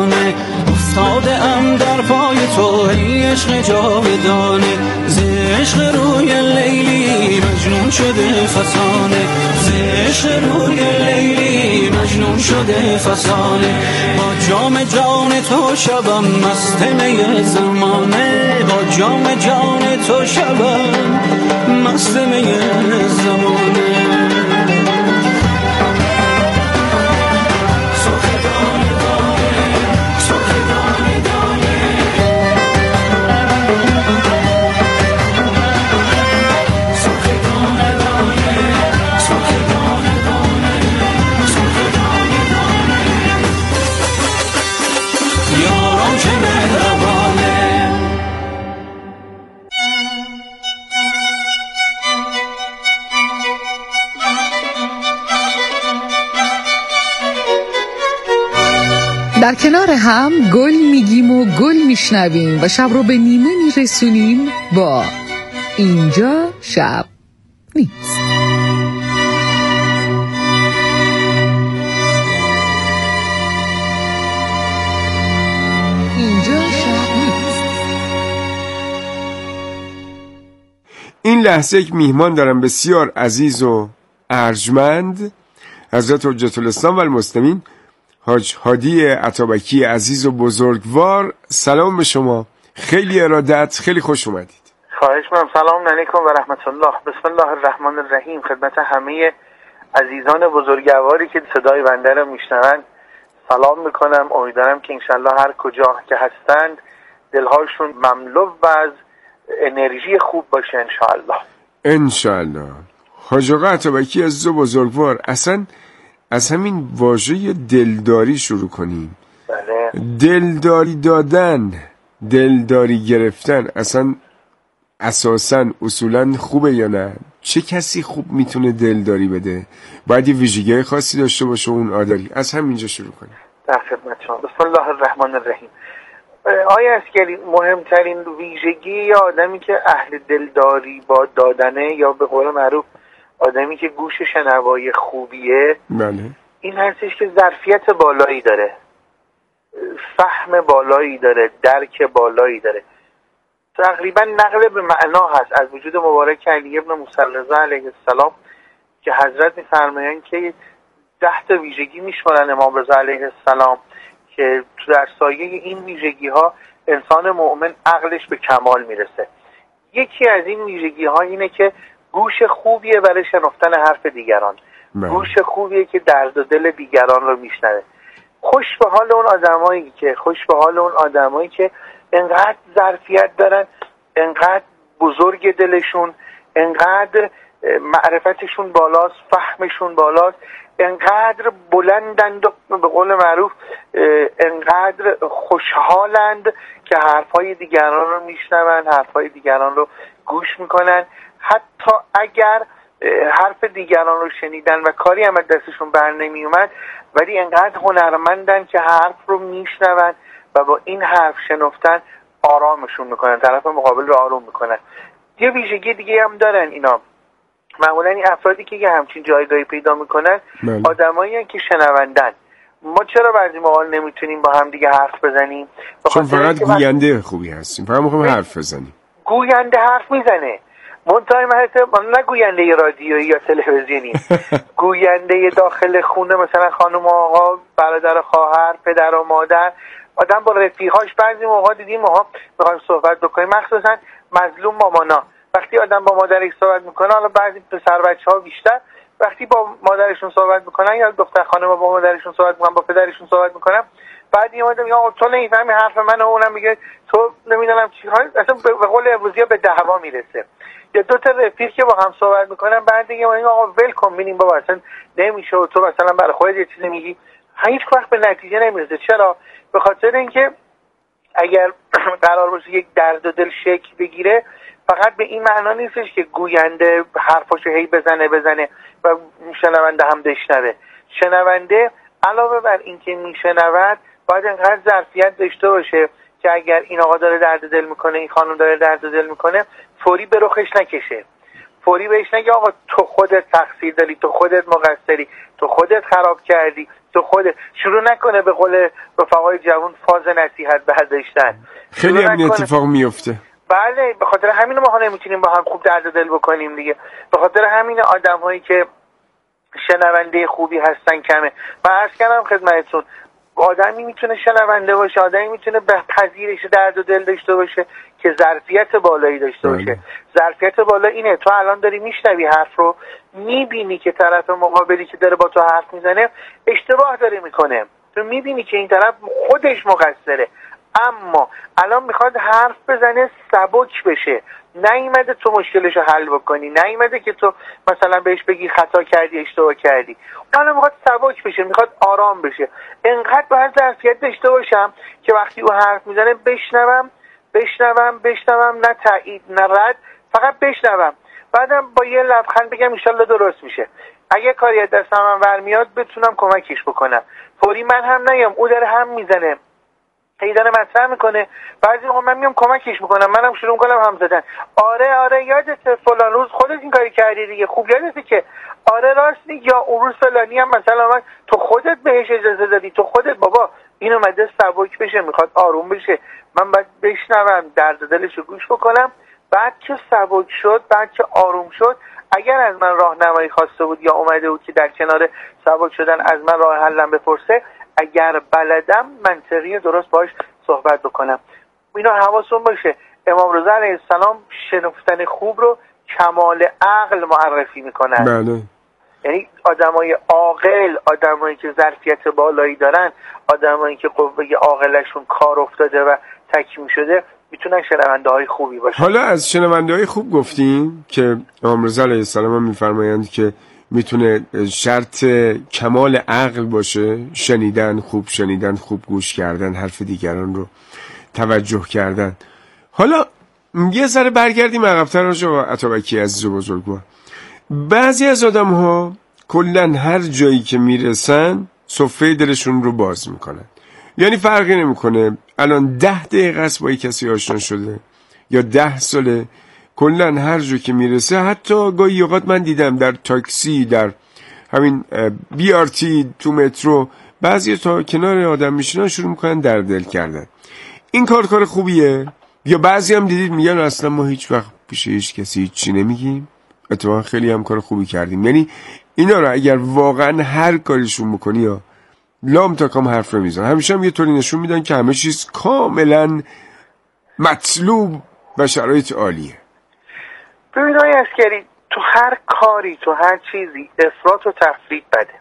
افتاده ام در پای تو ای عشق جاودانه، ز عشق روی لیلی مجنون شده فسانه، ز عشق روی لیلی مجنون شده فسانه. با جام جان تو شبم مست می زمانه، با جام جان تو شبم مست می زمانه. در کنار هم گل میگیم و گل میشنویم و شب رو به نیمه میرسونیم با اینجا شب نیست. اینجا شب نیست. این لحظه یک میهمان دارم بسیار عزیز و ارجمند، حضرت حجت الاسلام و المسلمین حاج هادی عطابکی عزیز و بزرگوار. سلام به شما، خیلی ارادت، خیلی خوش اومدید. خواهش می‌کنم. سلام علیکم و رحمت الله. بسم الله الرحمن الرحیم. خدمت همه عزیزان بزرگواری که صدای بنده رو میشنوند سلام میکنم. امیدوارم که انشالله هر کجا که هستند دلهاشون مملو و از انرژی خوب باشه انشالله. انشالله. حاج آقا عطابکی عزیز و بزرگوار، اصلا از همین واژه دلداری شروع کنیم. بله. دلداری دادن، دلداری گرفتن اصلا اساساً اصولاً خوبه یا نه؟ چه کسی خوب میتونه دلداری بده؟ باید یه ویژگی خاصی داشته باشه اون آدمی. از همینجا شروع کنیم. در خدمت شما. بسم الله الرحمن الرحیم. آیا اسکری مهمترین ویژگی آدمی که اهل دلداری با دادنه یا به قول معروف آدمی که گوش شنوایی خوبیه، بله، این هستش که ظرفیت بالایی داره، فهم بالایی داره، درک بالایی داره. تقریبا نقل به معنا هست از وجود مبارک علی ابن موسی رضا علیه السلام که حضرت می‌فرمایند که 10 تا ویژگی میشمارن امام رضا علیه السلام که در سایه این ویژگی ها انسان مؤمن عقلش به کمال میرسه. یکی از این ویژگی ها اینه که گوش خوبیه برای شنفتن حرف دیگران. گوش خوبیه که درد و دل دیگران رو میشنوه. خوش به حال اون آدمایی که انقدر ظرفیت دارن، انقدر بزرگ دلشون، انقدر معرفتشون بالاست، فهمشون بالاست، انقدر بلندند و به قول معروف انقدر خوشحالند که حرفای دیگران رو میشنون، حرفای دیگران رو گوش میکنن. حتی اگر حرف دیگران رو شنیدن و کاری هم از دستشون بر نمی اومد، ولی انقدر هنرمندن که حرف رو میشنون و با این حرف شنفتن آرامشون میکنن، طرف مقابل رو آروم میکنن. یه ویژگی دیگه هم دارن اینا، معمولا این افرادی که یه همچین جایگاهی پیدا میکنن آدمایی هستن که شنوندن. ما چرا بعضی موقع نمیتونیم با هم دیگه حرف بزنیم؟ چون فقط گوینده خوبی هستیم، فقط میخوایم حرف بزنیم. گوینده حرف میزنه، منتهای من نه گوینده رادیویی یا تلویزیونی، گوینده داخل خونه، مثلا خانم و آقا، برادر و خواهر، پدر و مادر، آدم با رفیقاش. بعضی موقع دیدیم ما میخوایم صحبت بکنیم، مخصوصا مظلوم مامانا، وقتی آدم با مادرش صحبت میکنه، حالا بعضی پسر بچه‌ها بیشتر وقتی با مادرشون صحبت میکنن یا دختر خانم‌ها با مادرشون صحبت میکنن، با پدرشون صحبت میکنن، بعد یه آدم میگه تو نمیفهمی حرف منو، اونم میگه تو نمیدونم چی، اصلا به قول امروزی‌ها به دعوا میرسه. یا دو تا رفیق که با هم صحبت میکنن، بعد دیگه میگه آقا ول کن ببینیم بابا اصلا نمیشه و تو مثلا برای خودت یه چیزی میگی، هیچ وقت به نتیجه نمیرسه. چرا؟ به خاطر اینکه اگر قرار باشه یک درد و دل شکل بگیره، فقط به این معنا نیستش که گوینده حرفاشو هی بزنه و شنونده هم بشنوه. شنونده علاوه بر اینکه میشنود باید انقدر ظرفیت داشته باشه که اگر این آقا داره درد دل میکنه، این خانم داره درد دل میکنه، فوری به رخش نکشه، فوری بهش نگه آقا تو خودت تقصیر داری، تو خودت مقصری، تو خودت خراب کردی، تو خودت شروع نکنه به قول رفقای جوان فاز نصیحت برداشتن. خیلی هم اتفاق میفته. بله، به خاطر همین ما نمیتونیم با هم خوب درد دل بکنیم دیگه. به خاطر همین آدم‌هایی که شنونده خوبی هستن کمه. من عرض کردم خدمتتون آدمی میتونه شنونده باشه، آدمی میتونه به پذیرش درد و دل داشته باشه که ظرفیت بالایی داشته باشه. ظرفیت بالا اینه تو الان داری میشنوی حرف رو، میبینی که طرف مقابلی که داره با تو حرف میزنه اشتباه داره میکنه، تو میبینی که این طرف خودش مقصره، اما الان میخواد حرف بزنه سبک بشه، نیومده تو مشکلشو حل بکنی، نیومده که تو مثلا بهش بگی خطا کردی اشتباه کردی، الان میخواد سبک بشه، میخواد آرام بشه. انقدر باید ظرفیت داشته باشم که وقتی او حرف میزنه بشنوم، نه تایید نه رد، فقط بشنوم، بعدم با یه لبخند بگم انشالله درست میشه. اگه کاری از دستم من برمیاد بتونم کمکش بکنم. فوری من هم نگم او داره هم میزنه هی داره مطرح میکنه، بعضی موقع من میام کمکش میکنم، منم شروع میکنم هم زدن. آره یادت فلان روز خودت این کاری کردی دیگه، خوب یادته که آره راستی، یا اون روز فلانی هم مثلا من تو خودت بهش اجازه دادی، تو خودت بابا این اومده سبک بشه، میخواد آروم بشه، من باید بشنوم، درد دلشو گوش بکنم، بعد که سبک شد، بعد که آروم شد، اگر از من راهنمایی خواسته بود یا اومده بود که در کنار سبک شدن از من راه حلم بپرسه، اگر بلدم منطقی درست باش صحبت بکنم. اینا حواستون باشه. امام رضا علیه السلام شنفتن خوب رو کمال عقل معرفی میکنن. بله. یعنی آدمای عاقل، آدمایی که ظرفیت بالایی دارن، آدمایی که قوه عاقلشون کار افتاده و تکمیل شده، میتونن شنونده های خوبی باشن. حالا از شنونده های خوب گفتیم که امام رضا علیه السلام هم میفرمایند که میتونه شرط کمال عقل باشه شنیدن، خوب گوش کردن، حرف دیگران رو توجه کردن. حالا یه ذره برگردیم عقب‌تر آقا عطابکی عزیز و بزرگوار. بعضی از آدم ها کلن هر جایی که میرسن صفحه دلشون رو باز میکنن، یعنی فرقی نمیکنه الان 10 دقیقه است با کسی آشنا شده یا 10 ساله، کلن هر جا که میرسه، حتی گاهی اوقات من دیدم در تاکسی، در همین BRT، تو مترو، بعضی تا کنار آدم میشینن شروع میکنن در دل کردن. این کار خوبیه؟ یا بعضی هم دیدید میگن اصلا ما هیچ وقت پیش هیچ کسی هیچی نمیگیم. اتفاقا خیلی هم کار خوبی کردیم. یعنی اینا رو اگر واقعا هر کاریشون بکنی یا لام تا کام حرف رو میزن، همیشه هم یه طوری نشون میدن که همه چیز کاملا مطلوب و شرایط عالیه. ببین آقای عسکری، تو هر کاری، تو هر چیزی افراط و تفریط بده.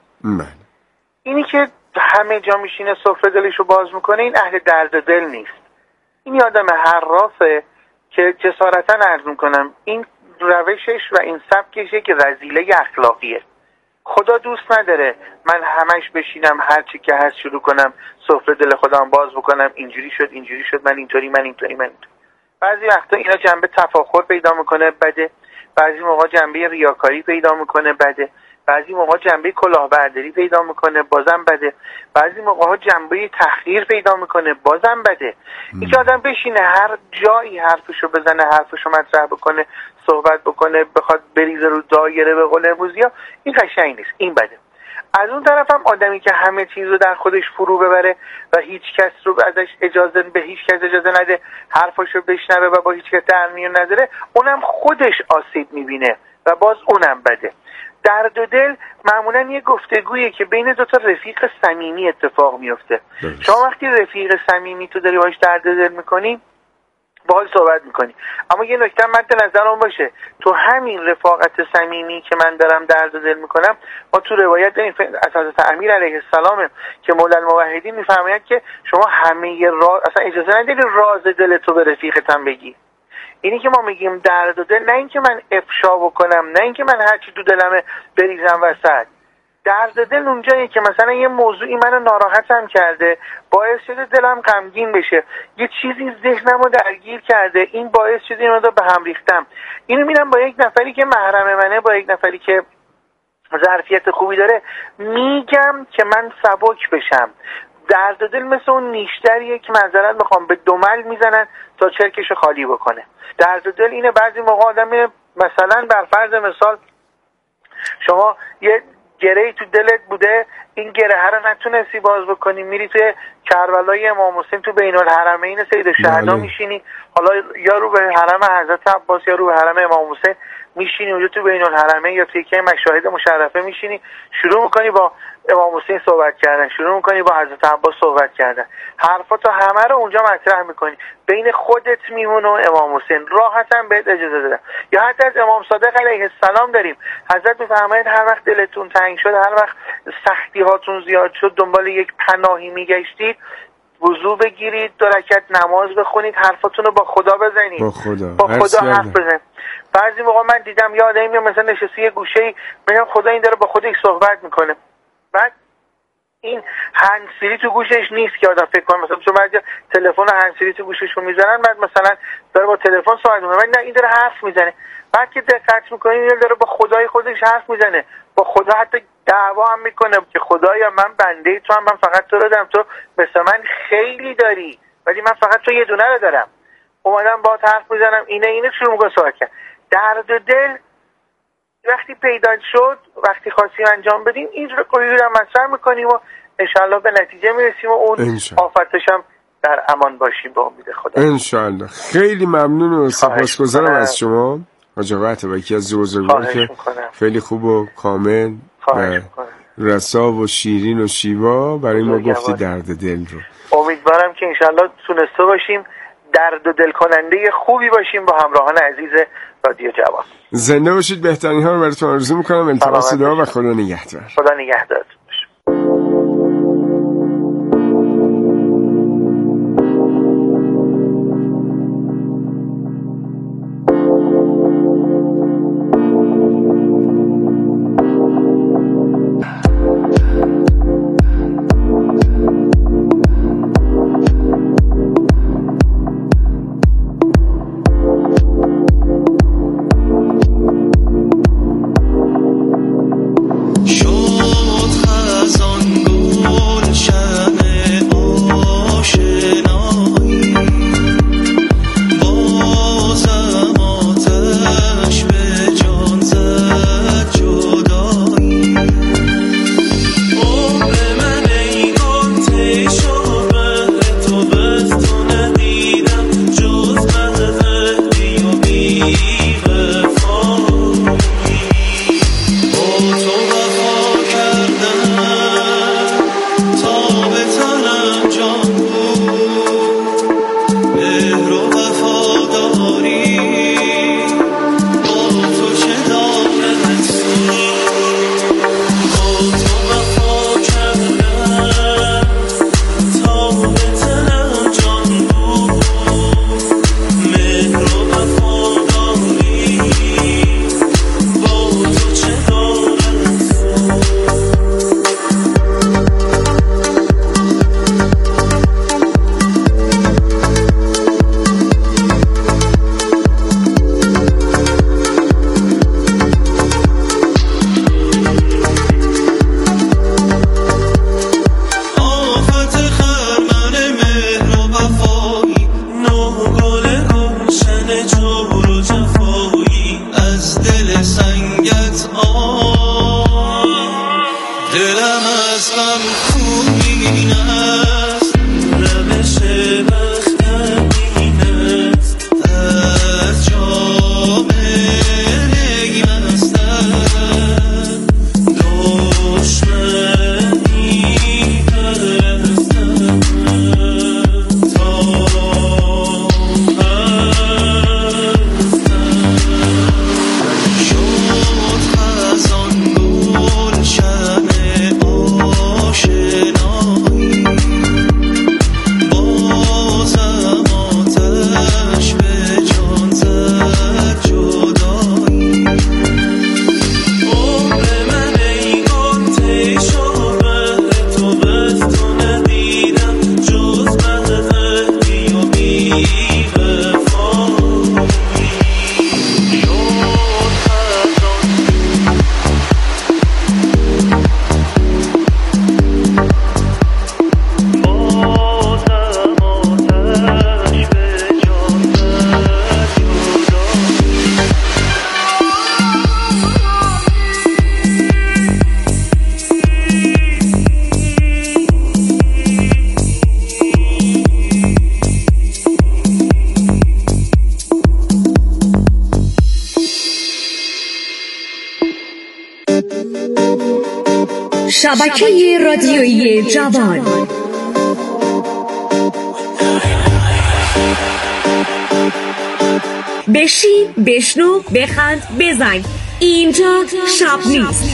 اینی که همه جا میشینه سفره دلشو باز میکنه، این اهل درد دل نیست. این آدم حرافه که جسارتا عرض میکنم این روشش و این سبکشه که رذیله اخلاقیه. خدا دوست نداره من همش بشینم هر چی که هست شروع کنم سفره دل خودم باز بکنم، اینجوری شد، من اینطوری. بعضی وقتا اینا جنبه تفاخر پیدا میکنه، بده. بعضی موقع جنبه ریاکاری پیدا میکنه، بده. بعضی موقع جنبه کلاهبرداری پیدا میکنه، بازم بده. بعضی موقع جنبه تحقیر پیدا میکنه، بازم بده. این آدم بشینه هر جایی حرفشو بزنه، حرفشو مطرح بکنه، صحبت بکنه، بخواد بریزه رو دایره به قول امروزیا، این قشنگ نیست، این بده. از اون طرف هم آدمی که همه چیز رو در خودش فرو ببره و هیچ کس رو ازش به هیچ کس اجازه نده حرفاشو بشنوه و با هیچ کس در میون نداره، اونم خودش آسیب میبینه و باز اونم بده. درد و دل معمولا یه گفتگویه که بین دو تا رفیق صمیمی اتفاق میفته. شما وقتی رفیق صمیمی تو داری باهاش درد دل میکنی، باهاش صحبت میکنی، اما یه نکته مد نظرم باشه، تو همین رفاقت صمیمی که من دارم درد دل میکنم، ما تو روایت داریم از حضرت امیر علیه السلام که مولا الموحدین میفرماید که شما همه اصلا اجازه نداری راز دل تو به رفیقتم بگی. اینی که ما میگیم درد و دل، نه اینکه من افشا بکنم، نه اینکه من هرچی تو دلمه بریزم وسط. درد دل اونجاییه که مثلا یه موضوعی منو ناراحتم کرده، باعث شده دلم غمگین بشه، یه چیزی ذهنمو درگیر کرده، این باعث شده اینو به هم ریختم. اینو میرم با یک نفری که محرم منه، با یک نفری که ظرفیت خوبی داره، میگم که من سبک بشم. درد دل مثل اون نیشتریه که معذرت میخوام به دمل میزنن تا چرکشو خالی بکنه. درد دل اینه بعضی موقع آدم مثلا بر فرض مثال شما یه گرهی تو دلت بوده، این گره رو نتونستی باز بکنی، میری توی کربلای امام حسین تو بین الحرمین سید الشهدا میشینی، حالا یا رو به حرم حضرت عباس یا رو به حرم امام حسین میشینی اونجا تو بین الحرمین یا توی یکی مشاهد مشرفه میشینی، شروع میکنی با امام حسین صحبت کردن، شروع میکنی با حضرت عباس صحبت کردن، حرفاتو همه رو اونجا مطرح میکنی، بین خودت میمونه و امام حسین، راحتاً بهت اجازه دادن. یا حتی از امام صادق علیه السلام داریم، حضرت میفرمایند هر وقت دلتون تنگ شد، هر وقت سختی هاتون زیاد شد، دنبال یک پناهی میگشتید، وضو بگیرید، 2 رکعت نماز بخونید، حرفاتون رو با خدا بزنید، با خدا حرف بزنید. بعضی موقع من دیدم یه آدمی مثلا نشسته یه گوشه‌ای، میگم خدا این داره با خودش صحبت میکنه، بعد این هندزفری تو گوشش نیست که آدم فکر کنه مثلا چون بعضی تلفن هندزفری تو گوششون میذارن، بعد مثلا داره با تلفن صحبت میکنه، نه این داره حرف میزنه، بعد که دقت میکنی این داره با خدای خودش حرف میزنه، با خدا حتی دعوا هم میکنه که خدایا من بنده تو هم، من فقط تو رو دارم، تو مثل من خیلی داری ولی من فقط تو یه دونه رو دارم، اومدم با حرف میزنم، اینه شروع میکنه صحبت کردن. درد و دل وقتی پیدا شد، وقتی خواستیم انجام بدیم این رو مطرح میکنیم و انشالله به نتیجه میرسیم و اون آفتش هم در امان باشیم به امید خدا انشالله. خیلی ممنون و سپاسگزارم از شما حاج آقا عطابکی از بزرگوار که خیلی خوب و کامل و رسا و شیرین و شیوا برای ما گفتی درد دل رو. امیدوارم که انشالله تونسته باشیم درد و دل کننده خوبی باشیم با همراهان عزیز رادیو جوان. زنده باشید، بهترین ها رو براتون آرزو میکنم. التماس دعا و خدا نگهدار. خدا نگهدار. شد شبکه رادیویی جوان. بشین، بشنو، بخند، بزن. اینجا شب نیست.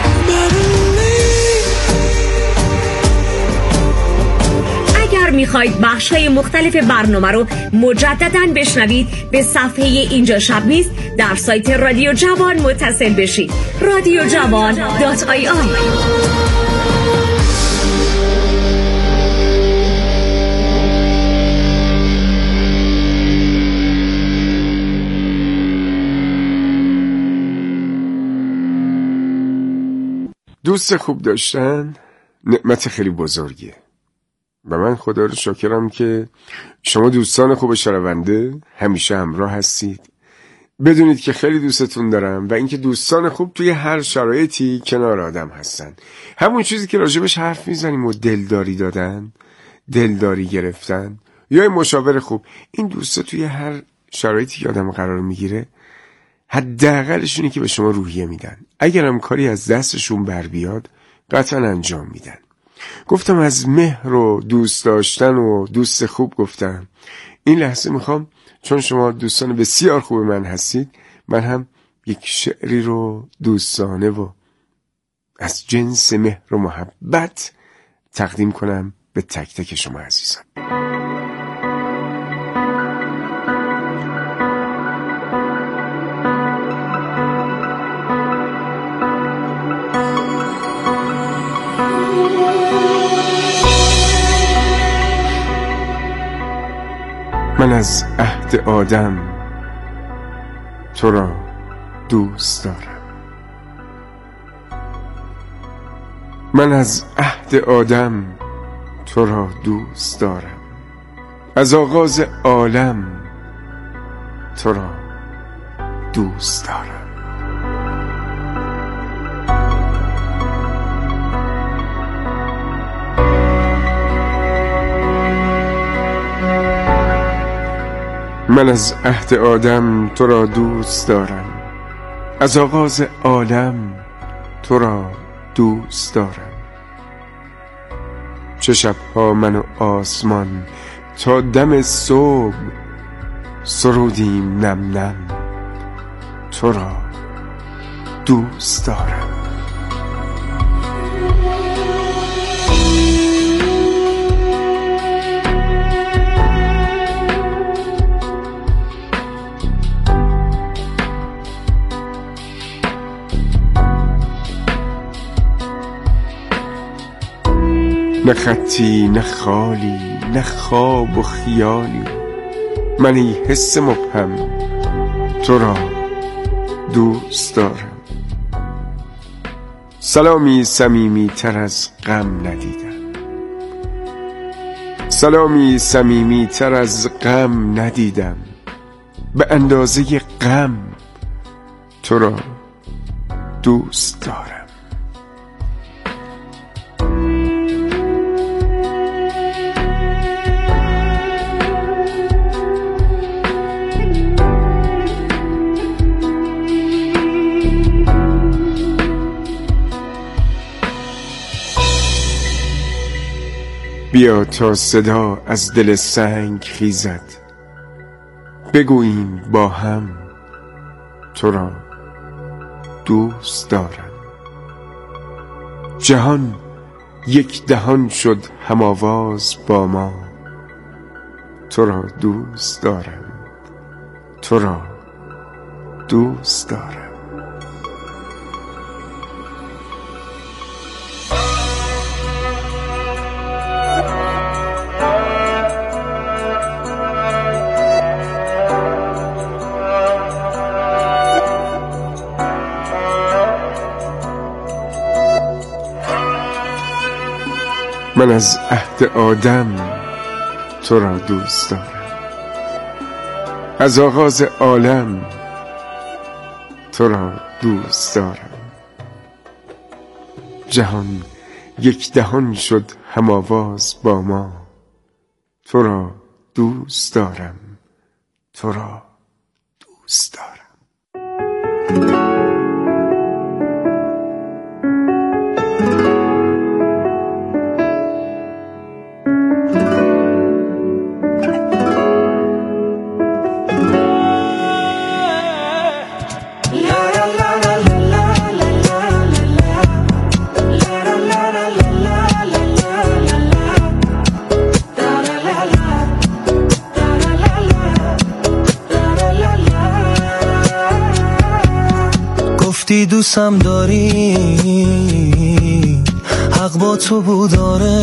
اگر میخواید بخش‌های مختلف برنامه رو مجدداً بشنوید، به صفحه اینجا شب نیست در سایت رادیو جوان متصل بشید. radiojavan.ir. دوست خوب داشتن نعمت خیلی بزرگیه و من خدا رو شاکرم که شما دوستان خوب شنونده همیشه همراه هستید. بدونید که خیلی دوستتون دارم و اینکه دوستان خوب توی هر شرایطی کنار آدم هستن. همون چیزی که راجبش حرف میزنیم و دلداری دادن، دلداری گرفتن یا مشاور خوب، این دوستا توی هر شرایطی که آدم قرار میگیره حداقلشونه که به شما روحیه میدن. اگرم کاری از دستشون بر بیاد قطعا انجام میدن. گفتم از مهر و دوست داشتن و دوست خوب گفتم. این لحظه میخوام، چون شما دوستان بسیار خوب من هستید، من هم یک شعری رو دوستانه و از جنس مهر و محبت تقدیم کنم به تک تک شما عزیزان. من از عهد آدم تو را دوست دارم. من از عهد آدم تو را دوست دارم. از آغاز عالم تو را دوست دارم. من از عهد آدم تو را دوست دارم. از آغاز عالم تو را دوست دارم. چه شبها من و آسمان تا دم صبح سرودیم نم نم. تو را دوست دارم. نه خطی نه خالی نه خواب و خیالی، من ای حس مبهم تو را دوست دارم. سلامی صمیمی تر از غم ندیدم. سلامی صمیمی تر از غم ندیدم. به اندازه غم تو را دوست دارم. بیا تا صدا از دل سنگ خیزد، بگوییم با هم تو را دوست دارم. جهان یک دهان شد هم آواز با ما. تو را دوست دارم. تو را دوست دارم. من از عهد آدم تو را دوست دارم. از آغاز عالم تو را دوست دارم. جهان یک دهان شد هم آواز با ما. تو را دوست دارم. تو را دوست دارم. گفتی دوستم داری، حق با تو بوداره،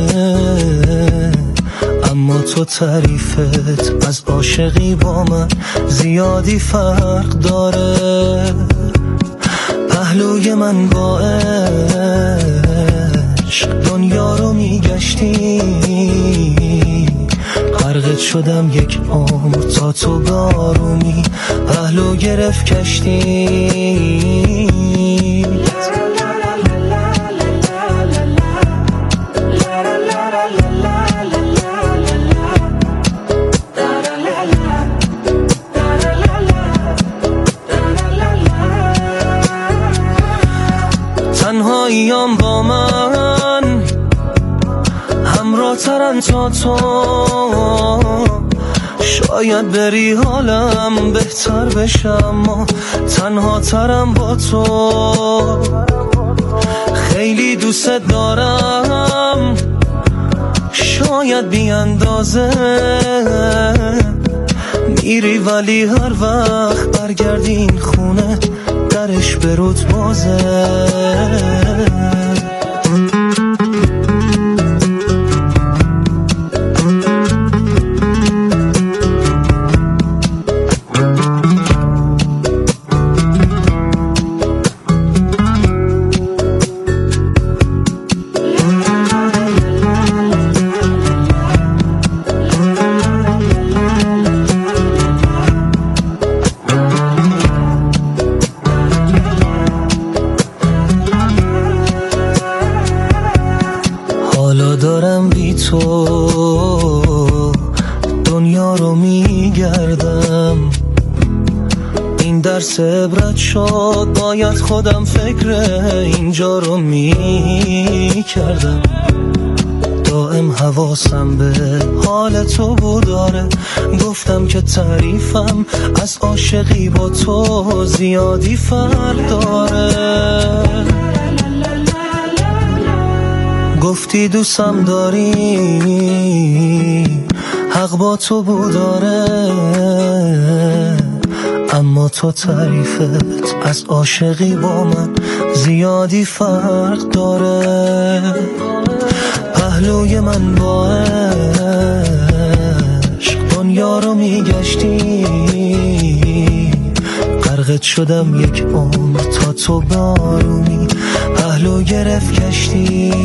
اما تو تعریفت از عاشقی با من زیادی فرق داره. پهلوی من با عشق دنیا رو میگشتی، غرقت شدم یک عمر تا تو بارومی پهلو گرفت کشتی. تنهاییام با من همراه ترن تا تو، شاید بری حالم بهتر بشه، اما تنها ترم با تو. خیلی دوست دارم، شاید بی اندازه، میری ولی هر وقت برگردی این خونه درش برود بازه. دارم بی تو دنیا رو میگردم، این درس عبرت شد، باید خودم فکر اینجا رو میکردم. دائم حواسم به حال تو بوداره، گفتم که تعریفم از عاشقی با تو زیادی فرق داره. گفتی دوستم داری، حق با تو بوداره، اما تو تعریفت از عاشقی با من زیادی فرق داره. پهلوی من با عشق دنیا رو میگشتی، غرقت شدم یک عمر تا تو بارومی پهلو گرفت کشتی.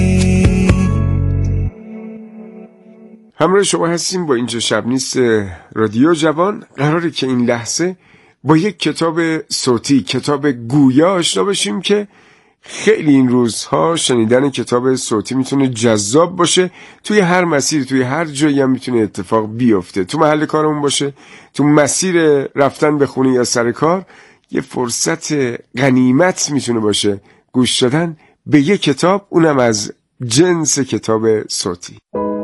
همراه شما هستیم با اینجا شب نیست رادیو جوان. قراره که این لحظه با یک کتاب صوتی، کتاب گویا آشنا بشیم که خیلی این روزها شنیدن کتاب صوتی میتونه جذاب باشه. توی هر مسیر، توی هر جایی هم میتونه اتفاق بیفته. تو محل کارمون باشه، تو مسیر رفتن به خونه یا سر کار، یه فرصت غنیمت میتونه باشه گوش دادن به یک کتاب، اونم از جنس کتاب صوتی.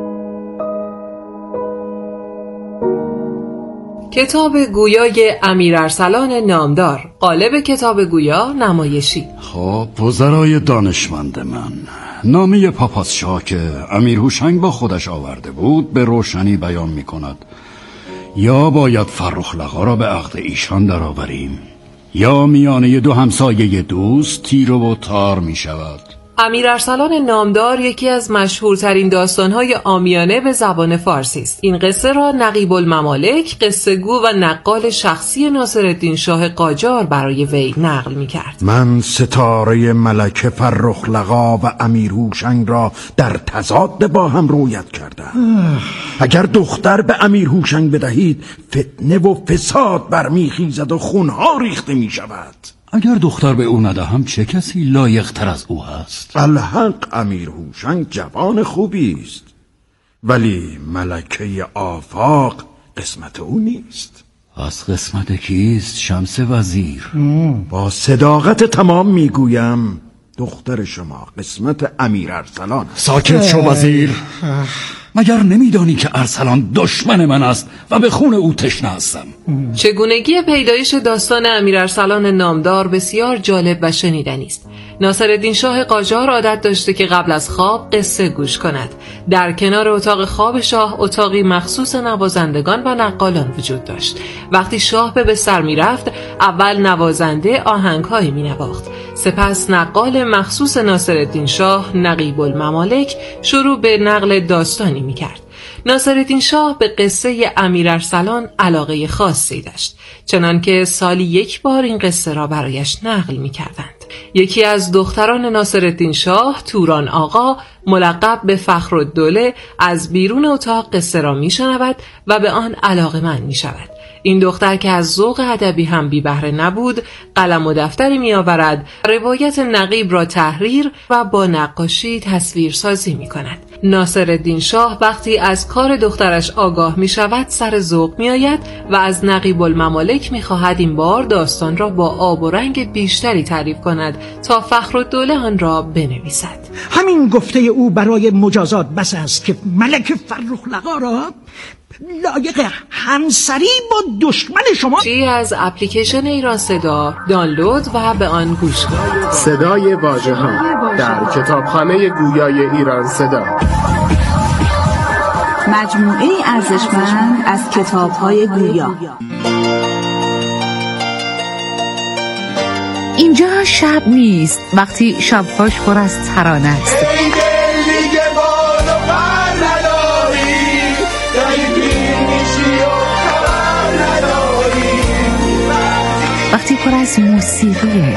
کتاب گویای امیر ارسلان نامدار، قالب کتاب گویا نمایشی. خب وزرای دانشمند من، نامه پاپاسشاه که امیر هوشنگ با خودش آورده بود به روشنی بیان می کند یا باید فرخ لقا را به عقد ایشان درآوریم یا میانه دو همسایه دوست تیر و تار می شود. امیر ارسلان نامدار یکی از مشهورترین داستان‌های عامیانه به زبان فارسی است. این قصه را نقیب الممالک، قصه گو و نقال شخصی ناصرالدین شاه قاجار برای وی نقل می‌کرد. من ستاره ملکه فرخ لقا و امیر هوشنگ را در تضاد با هم رویت کردم. اگر دختر به امیر هوشنگ بدهید فتنه و فساد برمیخیزد و خونها ریخته می‌شود. اگر دختر به او ندهم چه کسی لایق تر از او هست؟ الحق امیر هوشنگ جوان خوبی است، ولی ملکه آفاق قسمت او نیست. از قسمت کیست شمس وزیر؟ با صداقت تمام میگویم دختر شما قسمت امیر ارسلان. ساکت شو وزیر. مگر نمیدانی که ارسلان دشمن من است و به خون او تشنه هستم؟ چگونگی پیدایش داستان امیر ارسلان نامدار بسیار جالب و شنیدنی است. ناصرالدین شاه قاجار عادت داشته که قبل از خواب قصه گوش کند. در کنار اتاق خواب شاه اتاقی مخصوص نوازندگان و نقالان وجود داشت. وقتی شاه به بستر می رفت، اول نوازنده آهنگ‌هایی می نواخت. سپس نقال مخصوص ناصرالدین شاه نقیب الممالک شروع به نقل داستانی می کرد. ناصرالدین شاه به قصه امیر ارسلان علاقه خاصی داشت، چنانکه سالی یک بار این قصه را برایش نقل می کردند. یکی از دختران ناصرالدین شاه، توران آقا، ملقب به فخرالدوله، از بیرون اتاق قصه را می شنود و به آن علاقه‌مند می شود. این دختر که از ذوق ادبی هم بی بهره نبود، قلم و دفتری می آورد، روایت نقیب را تحریر و با نقاشی تصویرسازی می کند. ناصرالدین شاه وقتی از کار دخترش آگاه می شود سر ذوق می آید و از نقیب الممالک می خواهد این بار داستان را با آب و رنگ بیشتری تعریف کند تا فخرالدوله آن را بنویسد. همین گفته او برای مجازات بس است که ملک فرخلقا را لایق همسری با دشمن شما. چی از اپلیکیشن ایران صدا دانلود و به آن گوش کنید. صدای واژه‌ها در کتابخانه گویای ایران صدا، مجموعه ارزشمند از کتاب‌های گویا. اینجا شب نیست وقتی شب‌هاش پر از ترانه است. وقتی پر از موسیقیه.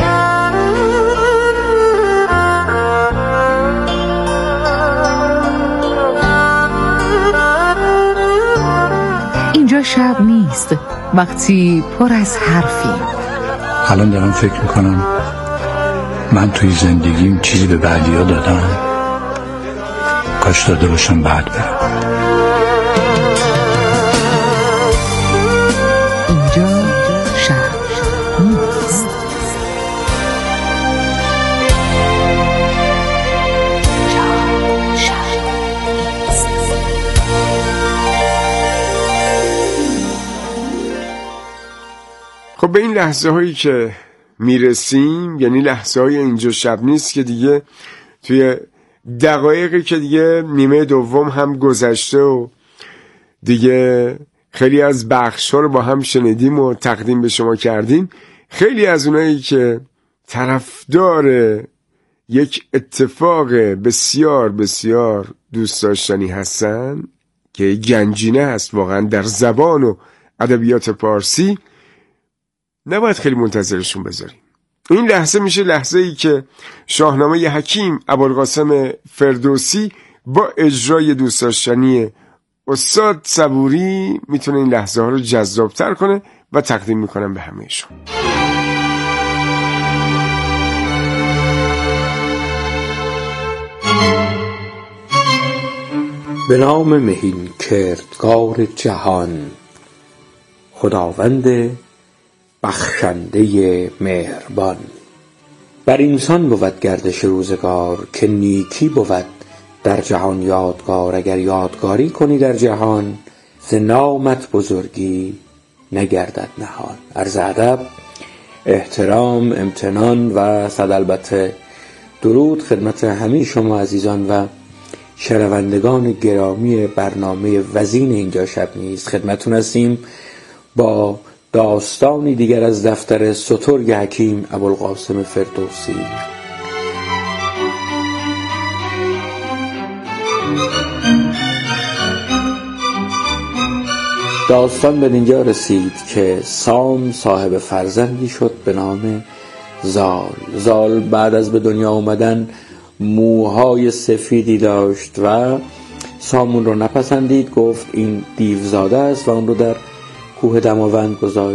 اینجا شب نیست وقتی پر از حرفی. الان دارم فکر میکنم من توی زندگیم چیزی به بعدیا دادم، کاش داده باشم بعد برم. اینجا شب نیست. خب به این لحظه هایی که میرسیم، یعنی لحظه های اینجا شب نیست که دیگه توی دقایقی که دیگه نیمه دوم هم گذشته و دیگه خیلی از بخش ها رو با هم شنیدیم و تقدیم به شما کردیم، خیلی از اونایی که طرفدار یک اتفاق بسیار بسیار دوست داشتنی هستن که گنجینه هست واقعا در زبان و ادبیات پارسی، نباید خیلی منتظرشون بذاریم. این لحظه میشه لحظه ای که شاهنامه حکیم ابوالقاسم فردوسی با اجرای دوست داشتنی استاد صبوری میتونه این لحظه ها رو جذابتر کنه و تقدیم میکنم به همهشون. به نام مهین کردگار جهان، خداوند بخشنده مهربان. بر انسان بود گردش روزگار، که نیکی بود در جهان یادگار. اگر یادگاری کنی در جهان، ز نامت بزرگی نگردد نهان. عرض ادب، احترام، امتنان و صد البته درود خدمت همه شما عزیزان و شنوندگان گرامی برنامه وزین اینجا شب نیست. خدمتون هستیم با داستانی دیگر از دفتر سترگ حکیم ابوالقاسم فردوسی. داستان به اینجا رسید که سام صاحب فرزندی شد به نام زال. زال بعد از به دنیا اومدن موهای سفیدی داشت و سامون رو نپسندید، گفت این دیوزاده است و اون رو در کوه دماوند گذاشت.